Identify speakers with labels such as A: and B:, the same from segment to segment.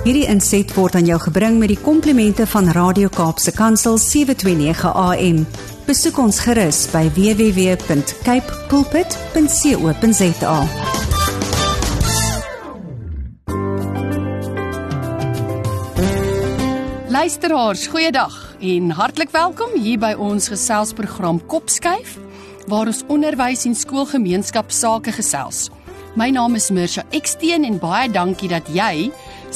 A: Hierdie inset word aan jou gebring met die komplimente van Radio Kaapse Kansel 729 AM. Besoek ons gerus by www.cape pulpit.co.za.
B: Luisteraars, goeiedag en hartlik welkom hier by ons geselsprogram Kopskuif, waar ons onderwys en skoolgemeenskap sake gesels. My naam is Mirsha Eksteen en baie dankie dat jy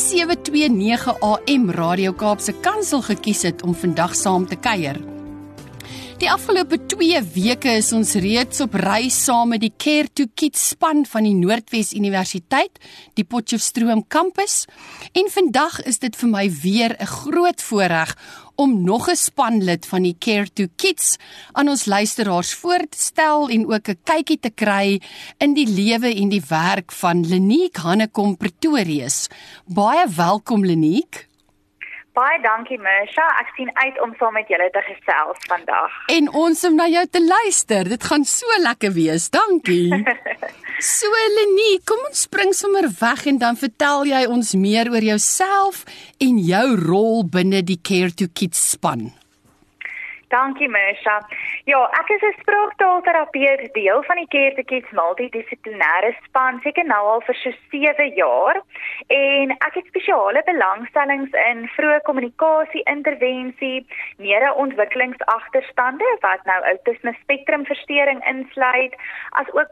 B: 729 AM Radio Kaapse Kansel gekies het om vandag saam te kuier. Die afgelope 2 weke is ons reeds op reis saam met die Care to Kids span van die Noordwes Universiteit, die Potchefstroom kampus, en vandag is dit vir my weer 'n groot voorreg om nog 'n spanlid van die Care to Kids aan ons luisteraars voor te stel en ook 'n kykie te kry in die lewe en die werk van Lenique Hannekom Pretorius. Baie welkom, Lenique.
C: Baie dankie, Mirsha. Ek sien uit om saam met julle te gesels vandag.
B: En ons om na jou te luister. Dit gaan so lekker wees. Dankie. So, Lenique, kom ons spring sommer weg en dan vertel jy ons meer oor jouself en jou rol binne die Care to Kids span.
C: Dankie, Mirsha. Ja, ek is 'n spraaktaalterapeut, deel van die Care to Kids multidissiplinêre span, seker nou al vir so 7 jaar. En ek het spesiale belangstellings in vroeë kommunikasie-intervensie, neurontwikkelingsagterstande wat nou autisme spektrumversteuring insluit, as ook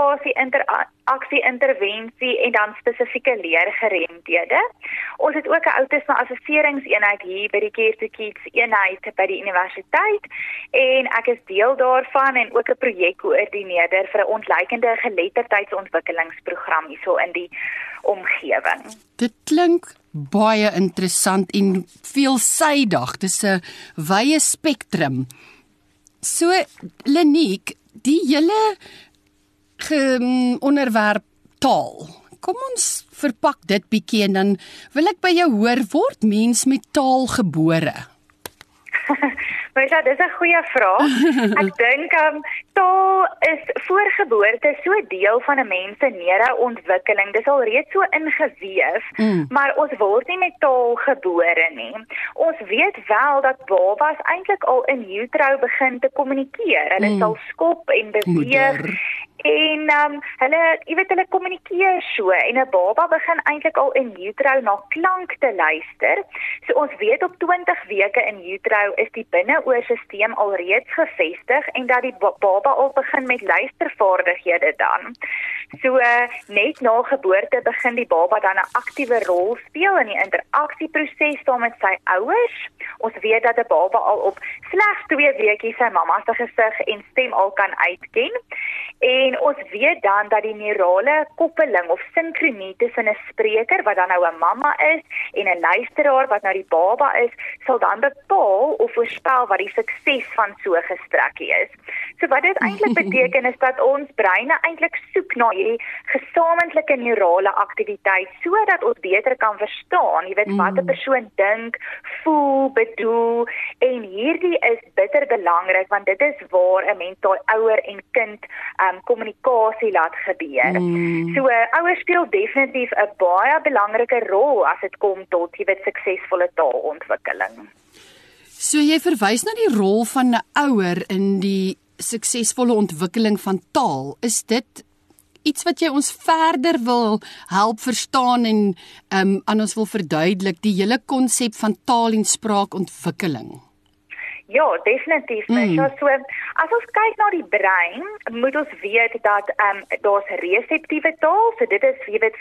C: kommunikasie-interaksie-intervensie en dan spesifieke leergeremdhede. Ons het ook 'n autisme assesseringseenheid hier by die Care to Kids eenheid by die universiteit. En ek is deel daarvan en ook 'n projekkoördineerder vir 'n ontleikende geletterdheidsontwikkelingsprogram hierso in die omgewing.
B: Dit klink baie interessant en veelsidig. Dis 'n wye spektrum. So, Lenique, die hele onderwerp taal. Kom ons verpak dit bietjie en dan wil ek by jou hoor, word mens met taal gebore?
C: Mirsha, dis 'n goeie vraag. Ek dink taal is voor geboorte so deel van 'n mens se neuroontwikkeling. Dis al reeds so ingeweef, maar ons word nie met taal gebore nie. Ons weet wel dat babas eintlik al in utero begin te kommunikeer. Hulle sal skop en beweeg. En hulle kommunikeer so en 'n baba begin eintlik al in utero na klank te luister. So ons weet op 20 weke in utero is die binneoorstelsel al reeds gevestig en dat die baba al begin met luistervaardighede dan. So net na geboorte begin die baba dan 'n aktiewe rol speel in die interaksieproses saam met sy ouers. Ons weet dat 'n baba al op slegs 2 weekies sy mamma se gesig en stem al kan uitken. En ons weet dan dat die neurale koppeling of sinkronie tussen 'n spreker wat dan nou 'n mamma is en 'n luisteraar wat nou die baba is, sal dan bepaal of voorspel wat die sukses van so 'n gesprekkie is. So wat dit eintlik beteken is dat ons breine eintlik soek na hierdie gesamentlike neurale aktiwiteit sodat ons beter kan verstaan, jy weet wat 'n persoon dink, voel, bedoel, en hierdie is bitter belangrik want dit is waar 'n mens daai ouer en kind kommunikasie laat gebeur. So ouers speel definitief 'n baie belangrike rol as dit kom tot, jy weet, suksesvolle taalontwikkeling.
B: So jy verwys na die rol van 'n ouer in die suksesvolle ontwikkeling van taal. Is dit iets wat jy ons verder wil help verstaan en aan ons wil verduidelik, die hele konsep van taal en spraakontwikkeling?
C: Ja, definitief. So, as ons kyk na die brein, moet ons weet dat daar's reseptiewe taal. So dit is, jy weet,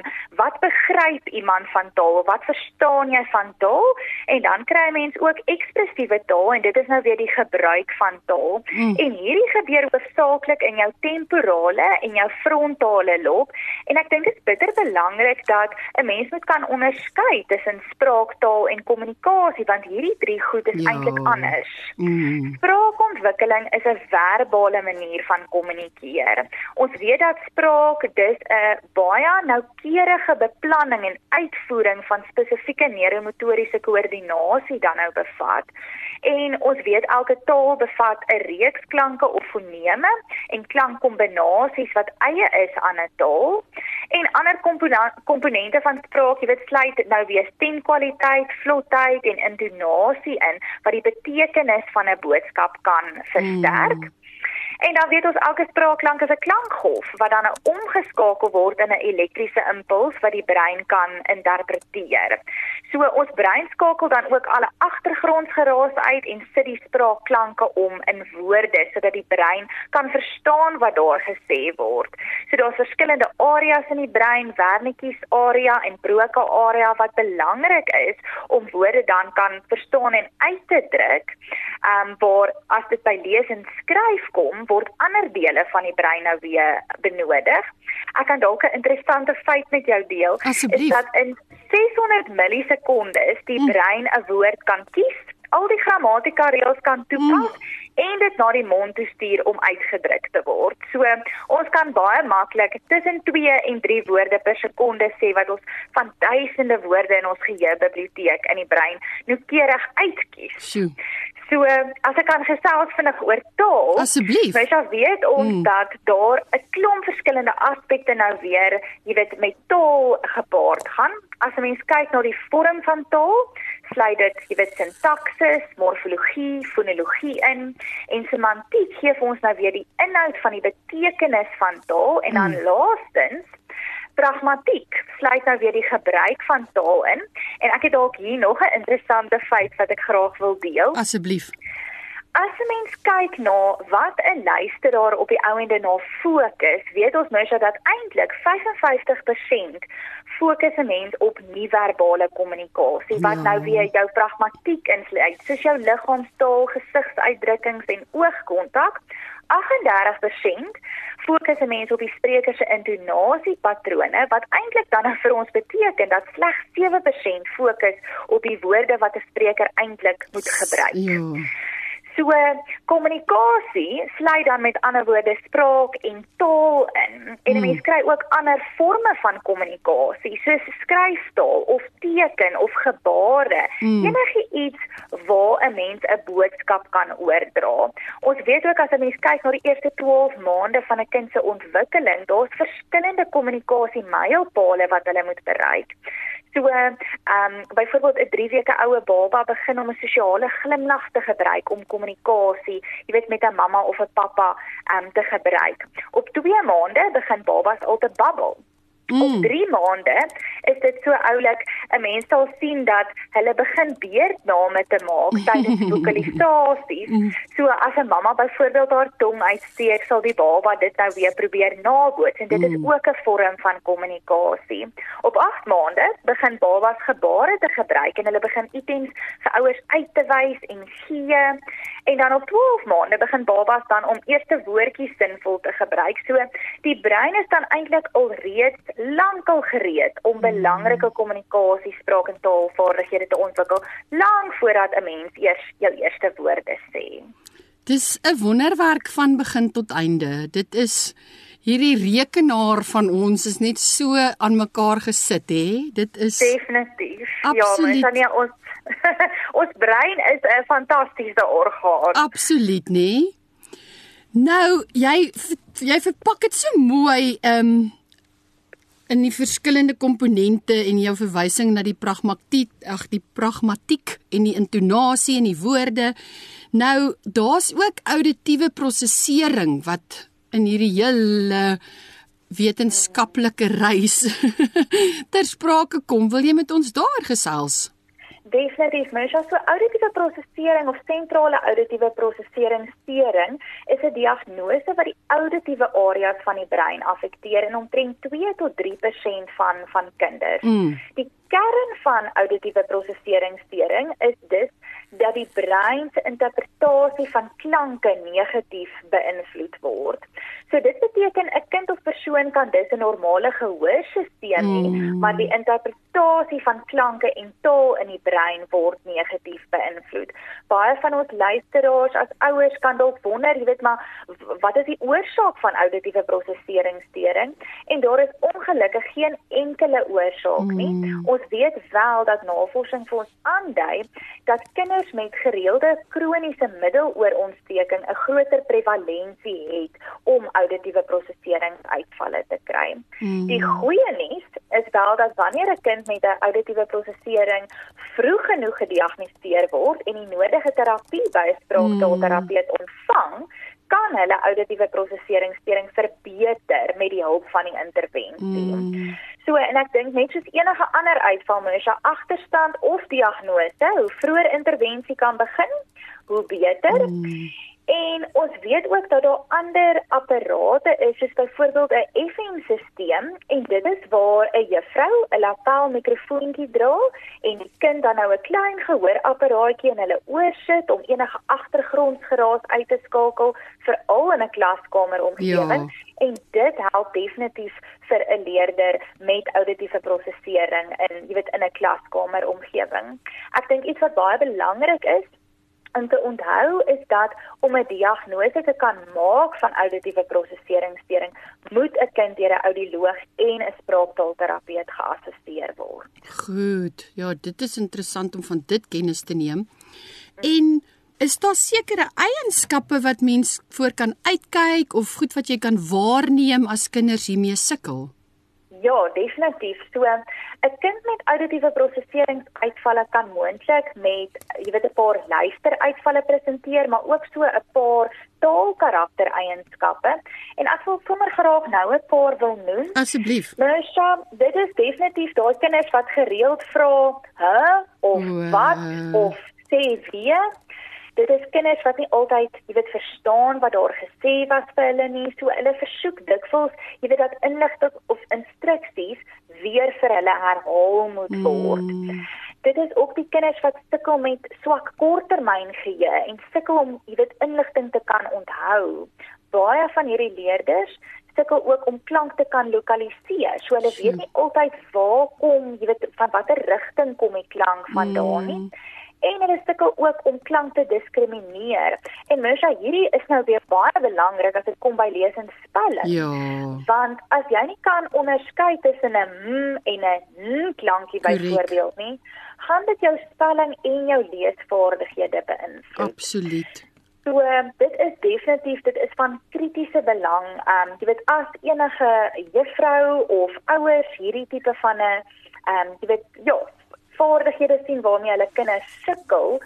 C: wat begryp iemand van taal? Wat verstaan jy van taal? En dan kry mens ook ekspressiewe taal en dit is nou weer die gebruik van taal. En hierdie gebeur hoofsaaklik in jou temporale en jou frontale lob. En ek dink dit is bitter belangrik dat 'n mens moet kan onderskei tussen spraaktaal en kommunikasie, want hierdie 3 goed is eintlik anders. Spraakontwikkeling is 'n verbale manier van kommunikeer. Ons weet dat spraak dis 'n baie noukeurige beplanning en uitvoering van spesifieke neuromotoriese koördinasie dan nou bevat. En ons weet elke taal bevat 'n reeks klanke of foneme en klankkombinasies wat eie is aan 'n taal. En ander komponente van spraak, jy weet, sluit nou weer stemkwaliteit, vlotheid en intonasie in wat die betekenis van 'n boodskap kan versterk. En dan weet ons elke spraakklank is 'n klankgolf wat dan omgeskakel word in 'n elektriese impuls wat die brein kan interpreteer. So ons brein skakel dan ook alle agtergrondgeraas uit en sit die spraakklanke om in woorde sodat die brein kan verstaan wat daar gesê word. So daar's verskillende areas in die brein, Wernicke's area en Broca area wat belangrik is om woorde dan kan verstaan en uit te druk. Waar as dit by lees en skryf kom, word ander dele van die brein nou weer benodig. Ek kan dalk 'n interessante feit met jou deel,
B: Asseblief.
C: Is dat in 600 millisekondes die brein 'n woord kan kies, al die grammatika reëls kan toepas en dit na die mond toe stuur om uitgedruk te word. So ons kan baie maklik tussen 2 en 3 woorde per sekonde sê wat ons van duisende woorde in ons geheuebiblioteek in die brein noukeurig uitkies.
B: Sjoe.
C: So, as ek kan gesels vinnig oor taal,
B: Asseblief.
C: weet ons dat daar 'n klomp verskillende aspekte nou weer, jy weet, met taal gepaard gaan. As 'n mens kyk na die vorm van taal, sluit dit, jy weet, sintaksis, morfologie, fonologie in, en semantiek gee vir ons nou weer die inhoud van die betekenis van taal, en dan laastens, pragmatiek sluit nou weer die gebruik van taal in, en ek het dalk hier nog 'n interessante feit wat ek graag wil deel.
B: Asseblief.
C: As 'n mens kyk na wat 'n luisteraar op die ou ende na fokus, weet ons mens dat eintlik 55% fokus 'n mens op nie-verbale kommunikasie, wat nou weer jou pragmatiek insluit, soos jou liggaamstaal, gesigsuitdrukkings en oogkontak. 38% fokus 'n mens op die spreker se intonasiepatrone, wat eintlik dan vir ons beteken dat slegs 7% fokus op die woorde wat 'n spreker eintlik moet gebruik.
B: Ja.
C: So, kommunikasie sluit dan met ander woorde spraak en taal in. En 'n mens kry ook ander forme van kommunikasie, soos skryftaal of teken of gebare. Enigiets waar 'n mens 'n boodskap kan oordra. Ons weet ook as 'n mens kyk na die eerste 12 maande van 'n kind se ontwikkeling, daar's verskillende kommunikasie mylpale wat hulle moet bereik. So, byvoorbeeld 'n 3 weke oue baba begin om 'n sosiale glimlag te gebruik om kommunikasie, jy weet, met 'n mamma of 'n pappa te gebruik. Op 2 maande begin babas al te babbel. Op 3 maande is dit so oulik, 'n mens sal sien dat hulle begin beerdname te maak tydens vokalisasies. So as 'n mamma byvoorbeeld haar tong uitsteek, sal die baba dit nou weer probeer naboots, en dit is ook 'n vorm van kommunikasie. Op 8 maande begin babas gebare te gebruik en hulle begin items vir ouers uit te wys en gee. En dan op 12 maande begin babas dan om eerste woordjies sinvol te gebruik. So die brein is dan eintlik alreeds lankal gereed om belangrike kommunikasie, spraak en taalvaardighede te ontwikkel, lank voordat 'n mens eers jou eerste woorde sê.
B: Dis 'n wonderwerk van begin tot einde. Dit is hierdie rekenaar van ons is net so aan mekaar gesit, hè? Dit is
C: definitief.
B: Absoluut.
C: Ja, maar ons ons brein is 'n fantastiese orgaan.
B: Absoluut, nee. Nou, jy verpak dit so mooi in die verskillende komponente en jou verwysing na die pragmatiek en die intonasie en die woorde. Nou, daar's ook auditiewe prosesering wat in hierdie hele wetenskaplike reis ter sprake kom. Wil jy met ons daar gesels?
C: Definitief, Misha. So auditiewe prosesering of sentrale auditiewe proseseringsstering is 'n diagnose wat die auditiewe areas van die brein affekteer in omtrent 2 tot 3% van kinders. Die kern van auditiewe proseseringsstering is dus dat die brein se interpretasie van klanke negatief beïnvloed word. So dit beteken 'n kind of persoon kan dus 'n normale gehoorstelsel hê, maar die interpretasie van klanke en taal in die brein word negatief beïnvloed. Baie van ons luisteraars as ouers kan dalk wonder, jy weet, maar wat is die oorsaak van auditiewe proseseringsstering? En daar is ongelukkig geen enkele oorsaak nie. Ons weet wel dat navorsing vir ons aandui dat kinders kinders met gereelde kroniese middeloorontsteking 'n groter prevalensie het om auditiewe prosesseringsuitvalle te kry. Die goeie nuus is wel dat wanneer 'n kind met 'n auditiewe prosessering vroeg genoeg gediagnoseer word en die nodige terapie by 'n spraaktaalterapeut ontvang, kan hulle auditiewe prosesseringssteuring verbeter met die hulp van die intervensie. So, en ek dink net soos enige ander uitval, Mersha, agterstand of diagnose, hoe vroeër intervensie kan begin, hoe beter. En ons weet ook dat daar ander apparate is, soos byvoorbeeld 'n FM-sisteem, en dit is waar 'n juffrou 'n lapel mikrofoontjie dra en die kind dan nou 'n klein gehoorapparaatjie in hulle oor sit om enige agtergrondgeraas uit te skakel, veral in 'n klaskamer omgewing. En dit help definitief vir 'n leerder met auditiewe prosessering in 'n klaskamer omgewing. Ek dink iets wat baie belangrik is om te onthou is dat om 'n diagnose te kan maak van auditiewe prosesseringssteuring, moet 'n kind deur 'n audioloog en 'n spraaktaalterapeut geassisteer word.
B: Goed, ja, dit is interessant om van dit kennis te neem. En is daar sekere eienskappe wat mens voor kan uitkyk of goed wat jy kan waarneem as kinders hiermee sukkel?
C: Ja, definitief. So, 'n kind met auditiewe prosesseringsuitvalle kan moontlik met, 'n paar luisteruitvalle presenteer, maar ook so 'n paar taalkaraktereienskappe. En ek wil sommer graag nou 'n paar wil noem.
B: Asseblief.
C: Mersha, dit is definitief daai kinders wat gereeld vra, of wat, of sê wie. Dit is kinders wat nie altyd, verstaan wat daar gesê was vir hulle nie, so hulle versoek dikwels, dat inligting of instruksies weer vir hulle herhaal moet word. Dit is ook die kinders wat sukkel met swak korttermyngeheue en sukkel om, inligting te kan onthou. Baie van hierdie leerders sukkel ook om klank te kan lokaliseer, so hulle weet nie altyd waar kom, van watter rigting kom die klank vandaan nie. En hulle sukkel ook om klank te diskrimineer. En Mersha, hierdie is nou weer baie belangrik as dit kom by lees en spelling.
B: Ja.
C: Want as jy nie kan onderskei tussen 'n en 'n klankie byvoorbeeld nie, gaan dit jou spelling en jou leesvaardighede beïnvloed.
B: Absoluut.
C: So, dit is definitief, dit is van kritiese belang. As enige juffrou of ouers hierdie tipe van 'n, vaardighede sien waarmee hulle kinders sukkel,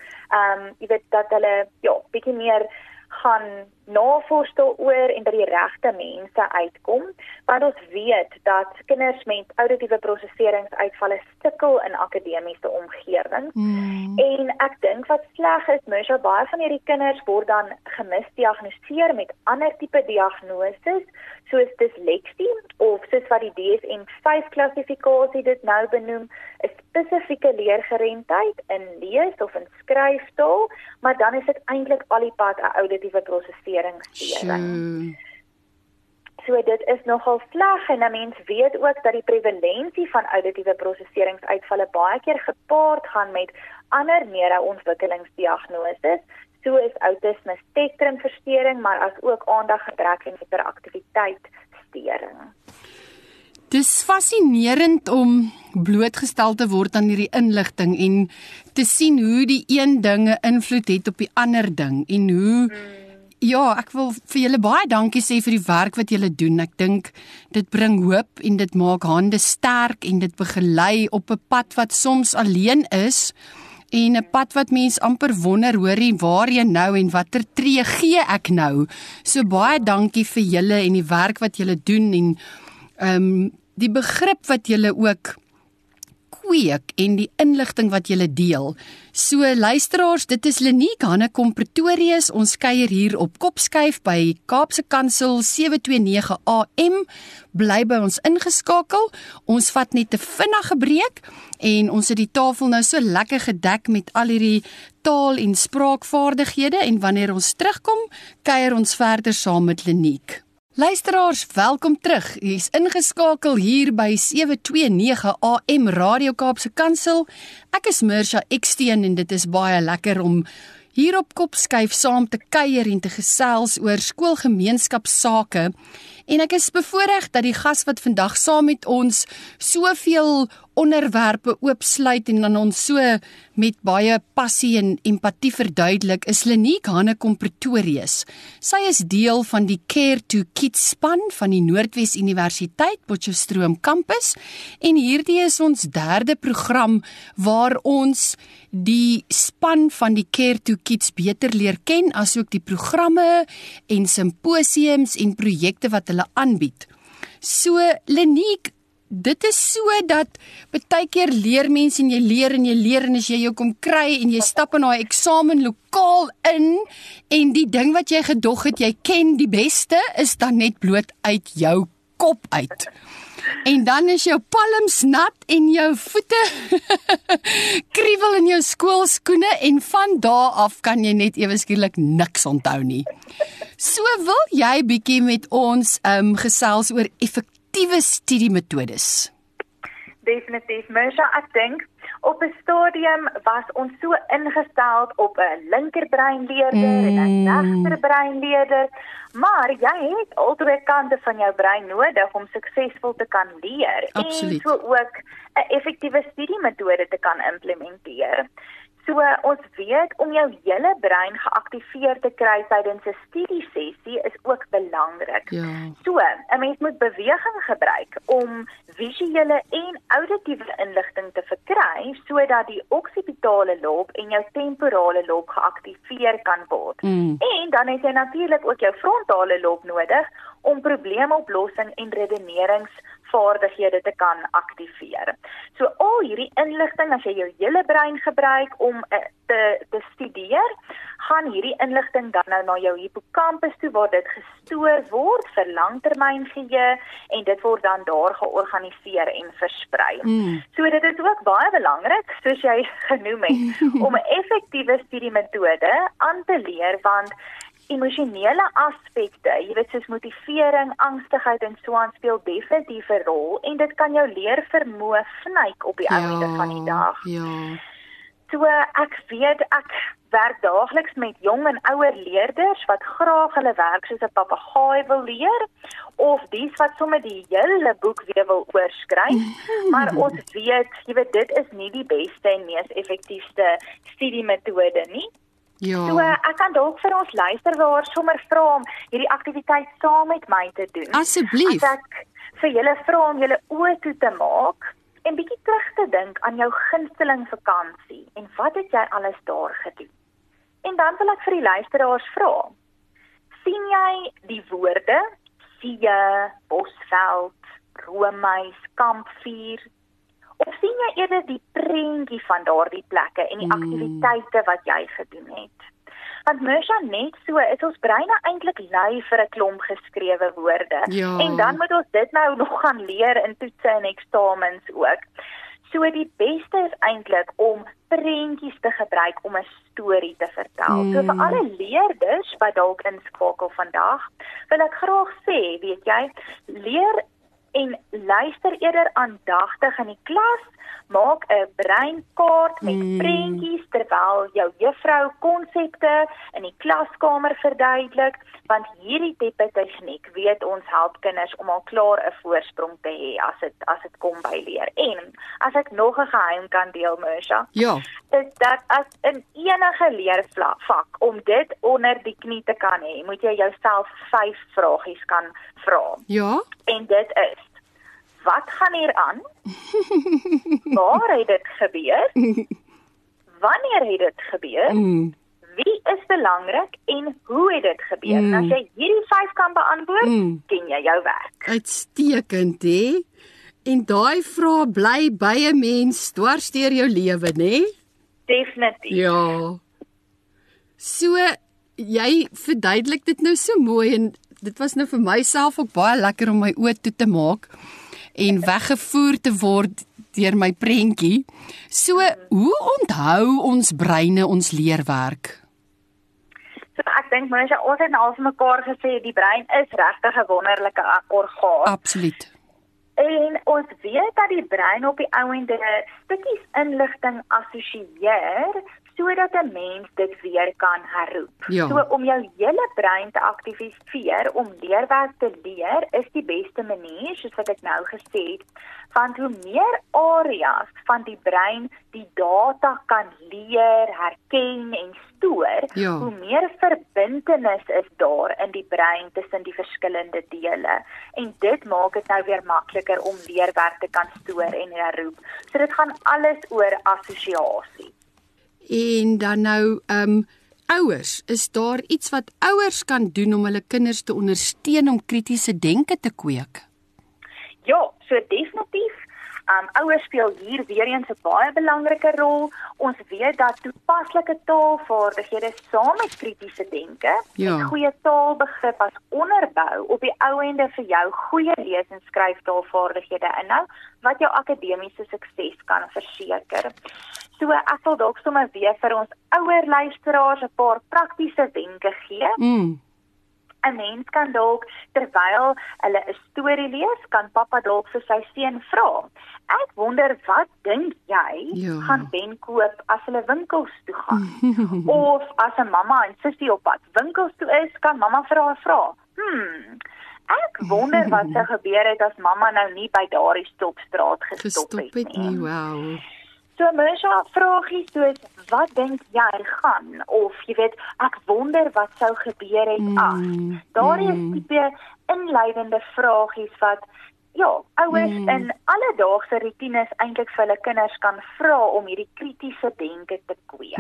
C: dat hulle bietjie meer gaan navors daaroor en by die regte mense uitkom, want ons weet dat kinders met auditiewe prosesseringsuitvalle sukkel in akademiese omgewings. En ek dink wat sleg is, Mersha, baie van hierdie kinders word dan gemisdiagnoseer met ander tipe diagnoses, soos dysleksie, of soos wat die DSM-5 klassifikasie dit nou benoem, 'n spesifieke leergerenheid in lees of in skryftaal, maar dan is dit eintlik al die pad 'n auditiewe prosesseringssteuring. So dit is nogal sleg, en 'n mens weet ook dat die prevalensie van auditiewe prosesseringsuitvalle baie keer gepaard gaan met ander neuroontwikkelingsdiagnoses, soos autisme spektrumversteuring, maar as ook aandaggebrek en hiperaktiwiteitssteuring.
B: Dis fascinerend om blootgestel te word aan hierdie inligting en te sien hoe die een ding 'n invloed het op die ander ding en hoe Ja, ek wil vir julle baie dankie sê vir die werk wat julle doen. Ek dink dit bring hoop en dit maak hande sterk en dit begelei op 'n pad wat soms alleen is en 'n pad wat mens amper wonder, hoorie, waarheen nou en watter tree gee ek nou? So baie dankie vir julle en die werk wat julle doen en die begrip wat julle ook kweek en die inligting wat julle deel. So luisteraars, dit is Lenique Hannekom Pretorius. Ons kuier hier op Kopskuif by Kaapse Kansel 729 AM. Bly by ons ingeskakel. Ons vat net 'n vinnige breek en ons het die tafel nou so lekker gedek met al hierdie taal- en spraakvaardighede en wanneer ons terugkom, kuier ons verder saam met Lenique. Luisteraars, welkom terug. U is ingeskakel hier by 729 AM Radio Kaapse Kansel. Ek is Mersha Eksteen en dit is baie lekker om hier op Kopskuif saam te kuier en te gesels oor skoolgemeenskapsake. En ek is bevoorreg dat die gas wat vandag saam met ons soveel onderwerpe oopsluit en dan ons so met baie passie en empatie verduidelik, is Lenique Hanekom Pretorius. Sy is deel van die Care to Kids span van die Noordwes Universiteit Potchefstroom kampus en hierdie is ons 3de program waar ons die span van die Care to Kids beter leer ken, asook die programme en simposiums en projekte wat hulle aanbied. So Lenique, dit is so dat baie keer leer mense en jy leer en as jy jou kom kry en jy stap in daai eksamenlokaal in en die ding wat jy gedog het jy ken die beste is dan net bloot uit jou kop uit. En dan is jou palms nat en jou voete kriewel in jou skoolskoene en van daar af kan jy net ewe skielik niks onthou nie. So wil jy bietjie met ons gesels oor effektiewe studiemetodes?
C: Definitief, Mersha, ek dink op 'n stadium was ons so ingestel op 'n linkerbreinleerder en 'n regterbreinleerder, maar jy het al twee kante van jou brein nodig om suksesvol te kan leer.
B: Absoluut.
C: En so ook 'n effektiewe studiemetode te kan implementeer. So ons weet om jou hele brein geaktiveer te kry tydens 'n studiesessie is ook belangrik.
B: Ja.
C: So, 'n mens moet beweging gebruik om visuele en auditiewe inligting te verkry sodat die oksipitale lob en jou temporale lob geaktiveer kan word. En dan het jy natuurlik ook jou frontale lob nodig om probleemoplossing en redeneringsvaardighede te kan aktiveer. So al hierdie inligting, as jy jou hele brein gebruik om te studeer, gaan hierdie inligting dan nou na jou hippocampus toe waar dit gestoor word vir langtermyngeheue en dit word dan daar georganiseer en versprei. So dit is ook baie belangrik, soos jy genoem het, om 'n effektiewe studiemetode aan te leer, want emosionele aspekte, jy weet soos motivering, angstigheid en so aan speel definitief 'n rol en dit kan jou leervermoë snyk op die einde van die dag.
B: Ja.
C: So ek weet ek werk daagliks met jong en ouer leerders wat graag hulle werk soos 'n papegaai wil leer of dies wat sommer die hele boek weer wil oorskryf. Maar ons weet, jy weet dit is nie die beste en mees effektiefste studiemetode nie.
B: Ja.
C: So ek kan dalk vir ons luisteraars sommer vra om hierdie aktiwiteit saam met my te doen.
B: Asseblief.
C: As ek vir julle vra om julle oë toe te maak en bietjie terug te dink aan jou gunsteling vakansie en wat het jy alles daar gedoen? En dan wil ek vir die luisteraars vra, sien jy die woorde see, bosveld, roomys, kampvuur? Of sien jy eerder die prentjie van daardie plekke en die aktiwiteite wat jy gedoen het? Want Mersha, net so is ons breine eintlik lui vir 'n klomp geskrewe woorde.
B: Ja.
C: En dan moet ons dit nou nog gaan leer in toetse en eksamens ook. So die beste is eintlik om prentjies te gebruik om 'n storie te vertel. So vir alle leerders wat dalk inskakel vandag, wil ek graag sê, weet jy, leer en luister eerder aandagtig in die klas, maak 'n breinkaart met prentjies terwyl jou juffrou konsepte in die klaskamer verduidelik, want hierdie tipe tegniek weet ons help kinders om al klaar 'n voorsprong te hê as dit kom by leer. En as ek nog 'n geheim kan deel, Mersha,
B: Ja.
C: is dat as in enige leervak om dit onder die knie te kan hê, moet jy jouself 5 vragies kan vra.
B: Ja.
C: En dit is: wat gaan hier aan? Waar het dit gebeur? Wanneer het dit gebeur? Wie is belangrik en hoe het dit gebeur? En as jy hierdie 5 kan beantwoord, ken jy jou werk.
B: Uitstekend, hè? En daai vrae bly by 'n mens dwars deur jou lewe, né?
C: Definitief.
B: Ja. So, jy verduidelik dit nou so mooi en dit was nou vir myself ook baie lekker om my oë toe te maak en weggevoer te word deur my prentjie. So, hoe onthou ons breine ons leerwerk?
C: So ek dink mense, ons het nou al vir mekaar gesê die brein is regtig 'n wonderlike orgaan.
B: Absoluut.
C: En ons weet dat die brein op die ouende stukkies inligting assosieer sodat 'n mens dit weer kan herroep.
B: Ja.
C: So om jou hele brein te aktiviseer om leerwerk te leer is die beste manier, soos wat ek nou gesê het, want hoe meer areas van die brein die data kan leer, herken en stoor,
B: Ja.
C: hoe meer verbintenis is daar in die brein tussen die verskillende dele. En dit maak dit nou weer makliker om leerwerk te kan stoor en herroep. So dit gaan alles oor assosiasie.
B: En dan nou, ouers, is daar iets wat ouers kan doen om hulle kinders te ondersteun om kritiese denke te kweek?
C: Ja, so definitief. Ouers speel hier weer eens 'n baie belangrike rol. Ons weet dat toepaslike taalvaardighede saam met kritiese denke,
B: Ja.
C: met goeie taalbegrip as onderbou op die ou ende vir jou goeie lees- en skryftaalvaardighede inhou, wat jou akademiese sukses kan verseker. So ek sal dalk sommer weer vir ons ouer luisteraars 'n paar praktiese wenke gee. 'n Mens kan dalk, terwyl hulle 'n storie lees, kan pappa dalk vir sy seun vra: "Ek wonder, wat dink jy gaan Ben koop as hulle winkels toe gaan?" Of as 'n mamma en sussie op pad winkels toe is, kan mamma vir haar vra: "Ek wonder wat sou gebeur het as mamma nou nie by daardie stopstraat gestop het nie."
B: Wow.
C: So Mersha, vragies soos, wat dink jy gaan? Of jy weet, ek wonder wat sou gebeur het as. Daar is tipe inleidende vragies wat ouers in alledaagse roetines eintlik vir hulle kinders kan vra om hierdie kritiese denke te kweek.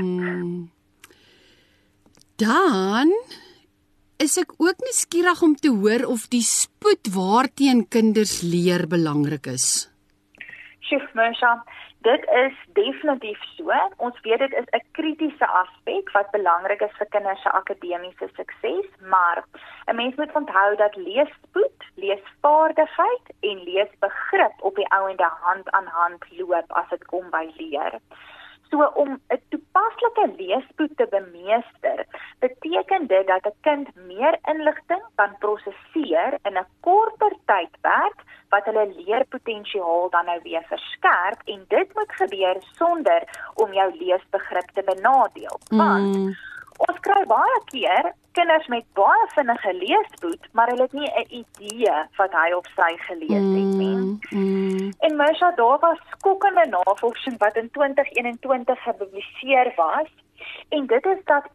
B: Dan is ek ook nuuskierig om te hoor of die spoed waarteen kinders leer belangrik is.
C: Sjoe, Mersha, dit is definitief so. Ons weet dit is 'n kritiese aspek wat belangrik is vir kinders se akademiese sukses, maar 'n mens moet onthou dat leesspoed, leesvaardigheid en leesbegrip op die ou ende hand aan hand loop as dit kom by leer. So om 'n toepaslike leespoed te bemeester, beteken dit dat 'n kind meer inligting kan prosesseer in 'n korter tydperk wat hulle leerpotensiaal dan nou weer verskerp, en dit moet gebeur sonder om jou leesbegrip te benadeel. Want ons kry baie keer kinders met baie vinnige leespoed, maar hulle het nie 'n idee wat hy of sy gelees het nie. En Mersha, daar was skokkende navorsing wat in 2021 gepubliseer was, en dit is dat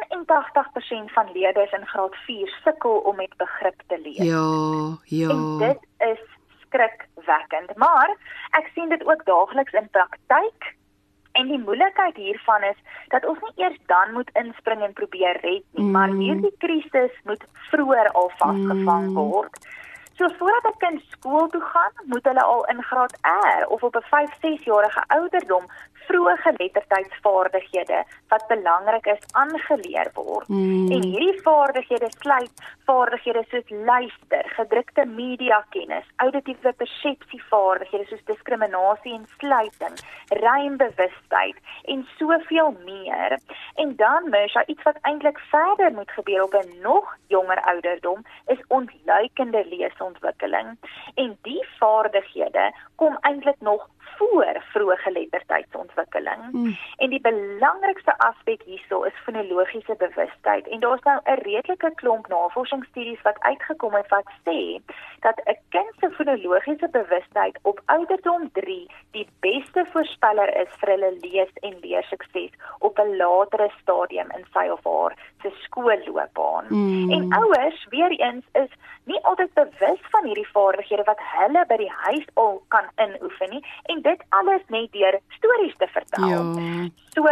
C: 81% van leerders in graad 4 sukkel om met begrip te lees.
B: Ja.
C: En dit is skrikwekkend, maar ek sien dit ook daagliks in praktyk. En die moeilikheid hiervan is dat ons nie eers dan moet inspring en probeer red nie, maar hierdie krisis moet vroeër al vasgevang word. So voordat 'n kind skool toe gaan, moet hulle al in graad R of op 'n 5-6 jarige ouderdom vroeë geletterdheidsvaardighede wat belangrik is aangeleer word. En hierdie vaardighede sluit vaardighede soos luister, gedrukte media kennis, auditiewe persepsievaardighede soos diskriminasie en sluiting, rymbewustheid en soveel meer. En dan Mersha, iets wat eintlik verder moet gebeur op 'n nog jonger ouderdom is ontluikende leesontwikkeling. En die vaardighede kom eintlik nog voor vroeë geletterdheidsontwikkeling. En die belangrikste aspek hierso is fonologiese bewustheid. En daar's nou 'n redelike klomp navorsingsstudies wat uitgekom het wat sê dat 'n kind se fonologiese bewustheid op ouderdom 3 die beste voorspeller is vir hulle lees- en leersukses op 'n latere stadium in sy of haar se skoolloopbaan. En ouers, weer eens, is nie altyd bewus van hierdie vaardighede wat hulle by die huis al kan inoefen nie, en dit alles net deur stories te vertel. So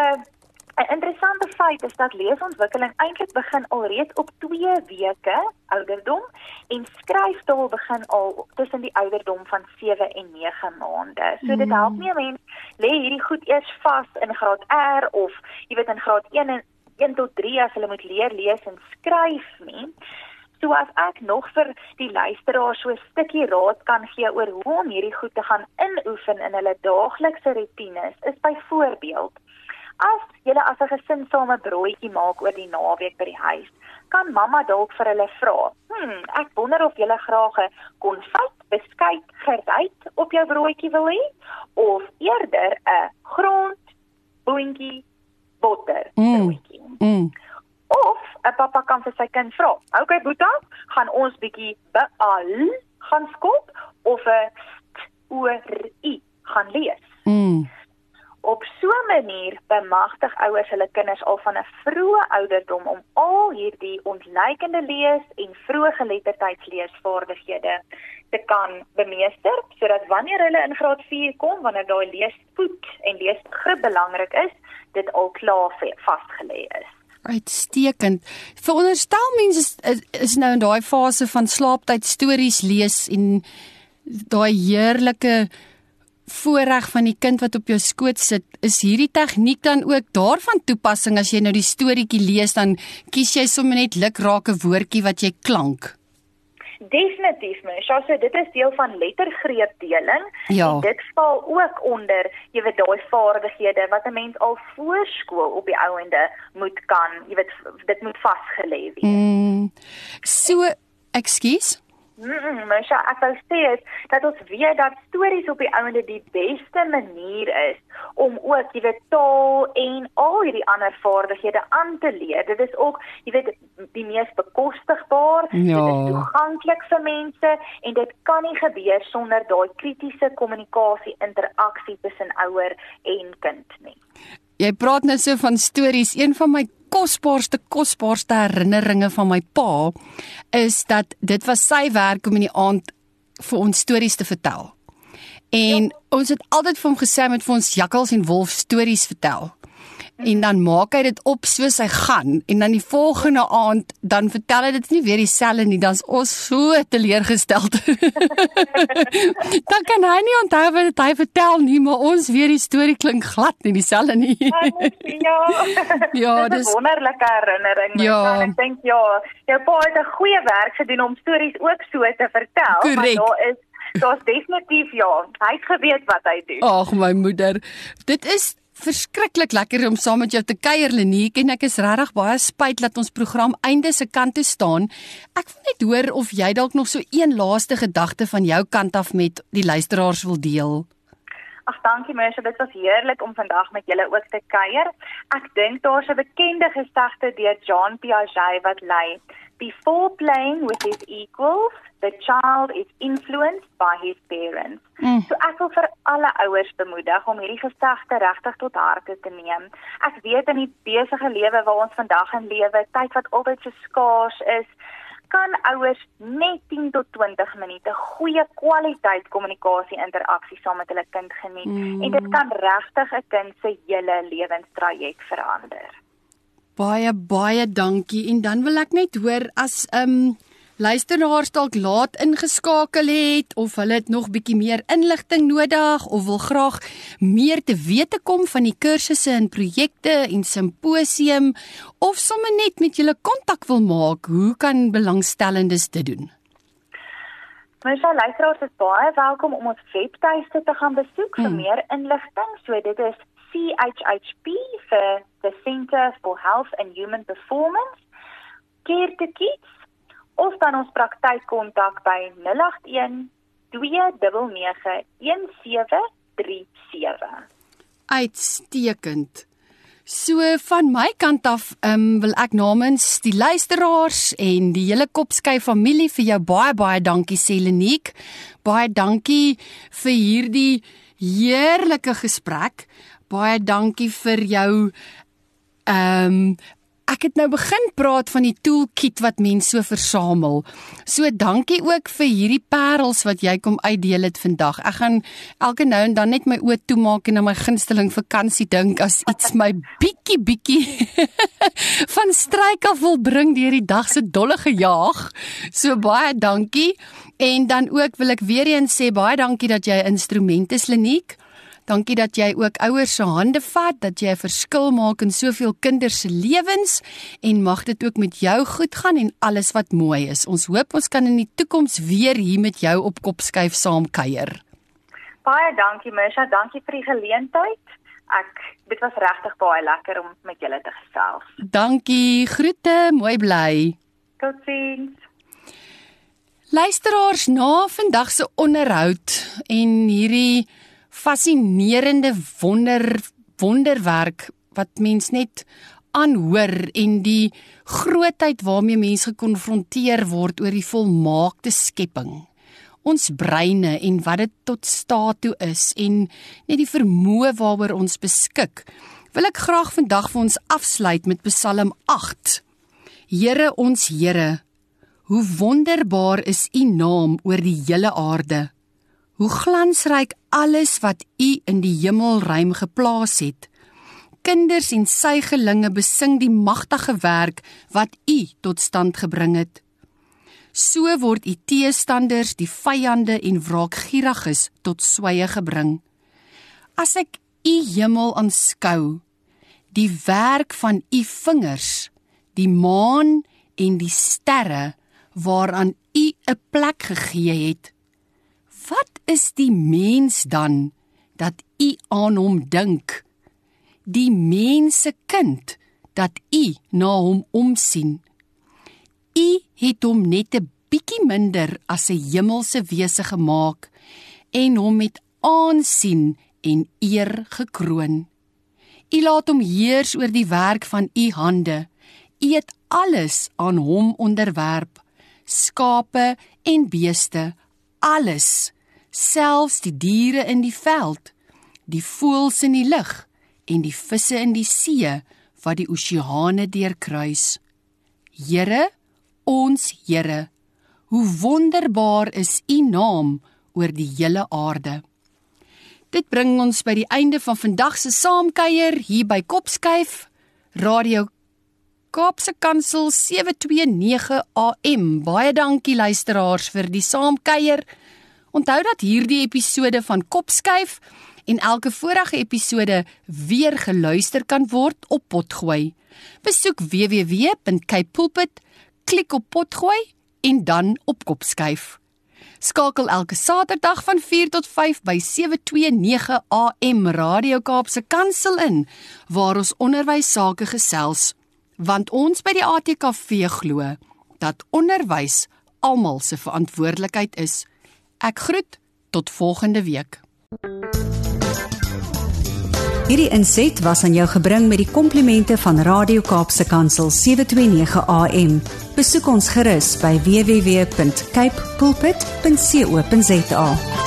C: 'n interessante feit is dat leesontwikkeling eintlik begin alreeds op 2 weke ouderdom en skryftaal begin al tussen die ouderdom van 7 en 9 maande. So dit help nie 'n mens lê hierdie goed eers vas in graad R of jy weet in graad 1 tot 3 as hulle moet leer lees en skryf nie. So as ek nog vir die luisteraars so 'n stukkie raad kan gee oor hoe om hierdie goed te gaan inoefen in hulle daaglikse roetines, is byvoorbeeld, as julle as 'n gesin saam 'n broodjie maak oor die naweek by die huis, kan mamma dalk vir hulle vra, ek wonder of julle graag 'n konfyt, beskuit, geruit op jou broodjie wil hê, of eerder 'n grond, boontjie, botter broodjie. Of 'n pappa kan vir sy kind vra, "Okay Boeta, gaan ons bietjie beal gaan skop of 'n storie gaan lees?" Op so 'n manier bemagtig ouers hulle kinders al van 'n vroeë ouderdom om al hierdie ontleikende lees en vroeë geletterdheidsleesvaardighede te kan bemeester, sodat wanneer hulle in graad 4 kom, wanneer daai leespoet en leesbegrip belangrik is, dit al klaar vasgelê is.
B: Uitstekend. Veronderstel mense is nou in daai fase van slaaptyd stories lees en daai heerlike voorreg van die kind wat op jou skoot sit, is hierdie tegniek dan ook daarvan toepassing as jy nou die storieetjie lees, dan kies jy sommer net lukrake woordjie wat jy klank?
C: Definitief, Misha, so dit is deel van lettergreepdeling, en dit val ook onder, jy weet, daai vaardighede wat 'n mens al voor skool op die ouende moet kan, jy weet, dit moet vasgelê wees.
B: So, ekskuus?
C: Misha, ek wou sê is, dat ons weet dat stories op die ouende die beste manier is, om ook, jy weet, taal en al hierdie ander vaardighede aan te leer. Dit is ook, jy weet, die mees bekostigbaar, dit is toeganklik vir mense, en dit kan nie gebeur sonder daai kritiese kommunikasie, interaksie tussen ouer en kind nie.
B: Jy praat nou so van stories, een van my kosbaarste herinneringe van my pa, is dat dit was sy werk om in die aand vir ons stories te vertel. En ons het altyd vir hom gesê, hy moet vir ons jakkals en wolf stories vertel. En dan maak hy dit op soos hy gaan, en dan die volgende aand, dan vertel hy dit nie weer dieselfde nie, dan is ons so teleurgesteld. Dan kan hy nie onthou wat hy vertel nie, maar ons weer die storie klink glad nie dieselfde nie.
C: Ja, dit is 'n wonderlike herinnering. Ja. En ek dink, jou pa het 'n goeie werk gedoen om stories ook so te vertel,
B: Correct.
C: Maar daar's definitief, hy het geweet wat hy doen.
B: Ag, my moeder, dit is verskriklik lekker om saam met jou te kuier, Leniek, en ek is regtig baie spyt dat ons program einde se kant toe staan. Ek wil net hoor of jy dalk nog so een laaste gedagte van jou kant af met die luisteraars wil deel.
C: Ag, dankie mense, dit was heerlik om vandag met julle ook te kuier. Ek dink daar's 'n bekende gesegde deur Jean Piaget wat lui: "Before playing with his equals, the child is influenced by his parents." So ek wil vir alle ouers bemoedig om hierdie gesegde regtig tot harte te neem. Ek weet in die besige lewe waar ons vandag in lewe, tyd wat altyd so skaars is, kan ouers net 10 tot 20 minute goeie kwaliteit kommunikasie interaksie saam met hulle kind geniet. En dit kan regtig 'n kind se hele lewenstraject verander.
B: Baie dankie. En dan wil ek net hoor as luisteraars dalk laat ingeskakel het of hulle het nog bietjie meer inligting nodig of wil graag meer te wete kom van die kursusse en projekte en simposium of sommer net met julle kontak wil maak, hoe kan belangstellendes dit doen?
C: Ons luisteraars is baie welkom om ons webtuiste te gaan besoek vir meer inligting. So dit is CHHP vir the Center for Health and Human Performance, Care to Kids, of dan ons praktykkontak by 081 299 1737.
B: Uitstekend. So van my kant af wil ek namens die luisteraars en die hele Kopskyf familie vir jou baie dankie sê, Leniek. Baie dankie vir hierdie heerlike gesprek. Baie dankie vir jou ek het nou begin praat van die toolkit wat mense so versamel. So dankie ook vir hierdie parels wat jy kom uitdeel het vandag. Ek gaan elke nou en dan net my oë toemaak en aan my gunsteling vakansie dink as iets my bietjie van stryk af wil bring deur die dag se dolle gejaag. So baie dankie. En dan ook wil ek weer eens sê baie dankie dat jy 'n instrument is, Leniek. Dankie dat jy ook ouers se hande vat, dat jy 'n verskil maak in soveel kinders se lewens en mag dit ook met jou goed gaan en alles wat mooi is. Ons hoop ons kan in die toekoms weer hier met jou op Kopskyf saam kuier.
C: Baie dankie, Misha. Dankie vir die geleentheid. Dit was regtig baie lekker om met julle te gesels.
B: Dankie, groete, mooi bly.
C: Totsiens.
B: Luisteraars, na vandag se onderhoud en hierdie fascinerende wonderwerk wat mens net aanhoor en die grootheid waarmee mens gekonfronteer word oor die volmaakte skepping. Ons breine en wat dit tot staat toe is en net die vermoë waaroor ons beskik, wil ek graag vandag vir ons afsluit met Psalm 8. Here ons Here, hoe wonderbaar is U naam oor die hele aarde. Hoe glansryk alles wat U in die hemelruim geplaas het. Kinders en suigelinge besing die magtige werk wat U tot stand gebring het. So word U teestanders, die vyande en wraakgieriges tot swye gebring. As ek U hemel aanskou, die werk van U vingers, die maan en die sterre, waaraan U 'n plek gegee het, wat is die mens dan, dat U aan hom dink? Die mense kind, dat U na hom omsien. U het hom net 'n bietjie minder as 'n hemelse wese gemaak, en hom met aansien en eer gekroon. U laat hom heers oor die werk van U hande. U het alles aan hom onderwerp, skape en beeste, alles, selfs die diere in die veld, die voëls in die lug en die visse in die see wat die oseane deurkruis. Here, ons Here, hoe wonderbaar is U naam oor die hele aarde. Dit bring ons by die einde van vandag se saamkuier hier by Kopskuif, Radio Kaapse Kansel 729 AM. Baie dankie luisteraars vir die saamkuier. Onthou dat hierdie episode van Kopskuif en elke vorige episode weer geluister kan word op Potgooi. Besoek www.cape Pulpit, klik op Potgooi en dan op Kopskuif. Skakel elke Saterdag van 4 tot 5 by 729 AM Radio Kaapse Kansel in, waar ons onderwys sake gesels, want ons by die ATKV glo dat onderwys almal se verantwoordelikheid is. Ek groet tot volgende week.
A: Hierdie inset was aan jou gebring met die komplimente van Radio Kaapse Kansel 729 AM. Besoek ons gerus by www.cape Pulpit.co.za.